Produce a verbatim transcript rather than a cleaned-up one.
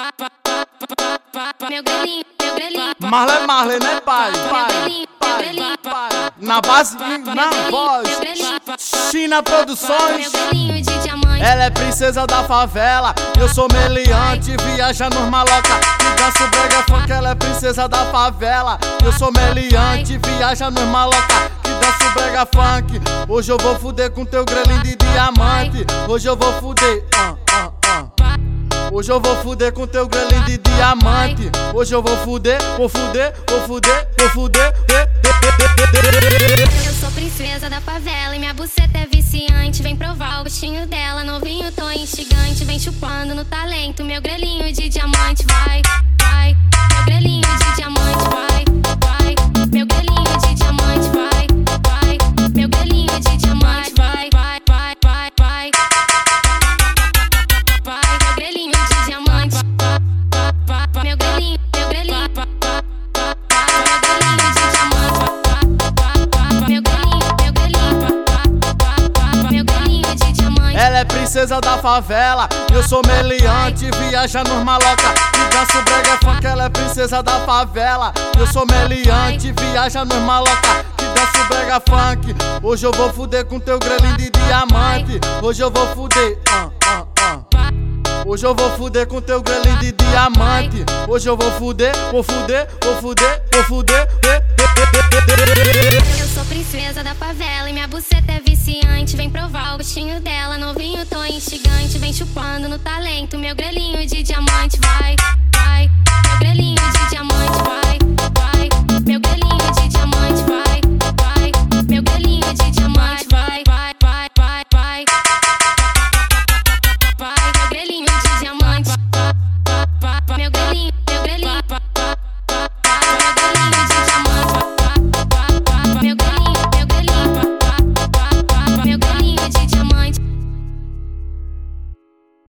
Meu grelhinho, meu grelhinho. Marley, Marley, né, pai? Pai, pai, pai. Na base e na voz. China Produções. Ela é princesa da favela, eu sou meliante, viaja nos maloca. Que dança o brega funk, ela é princesa da favela. Eu sou meliante, viaja nos maloca. Que dança o brega funk. Hoje eu vou fuder com teu grelhinho de diamante. Hoje eu vou fuder. Uh, uh, uh. Hoje eu vou fuder com teu grelhinho de diamante. Hoje eu vou fuder, vou fuder, vou fuder, vou fuder. Eu sou princesa da favela e minha buceta é viciante. Vem provar o gostinho dela, novinho, tô instigante. Vem chupando no talento, meu grelhinho de diamante. Vai, vai, meu grelhinho de diamante. Vai, vai, meu grelhinho de diamante. Vai, vai, meu grelhinho de diamante. Vai, vai, vai, vai, vai. Vai, meu grelhinho de diamante. Meu grelhinho, meu grelhinho. Ela é princesa da favela, eu sou meliante, viaja nos maloca. Que dança o brega funk, ela é princesa da favela. Eu sou meliante, viaja nos maloca. Que dança o brega funk. Hoje eu vou fuder com teu grelhinho de diamante. Hoje eu vou fuder. Uh, uh, uh. Hoje eu vou fuder com teu grelhinho de diamante. Hoje eu vou fuder, vou fuder, vou fuder, vou fuder. Eu sou princesa da favela e minha buceta é viciante. Vem provar o gostinho dela, novinho, tô instigante. Vem chupando no talento, meu grelhinho de diamante.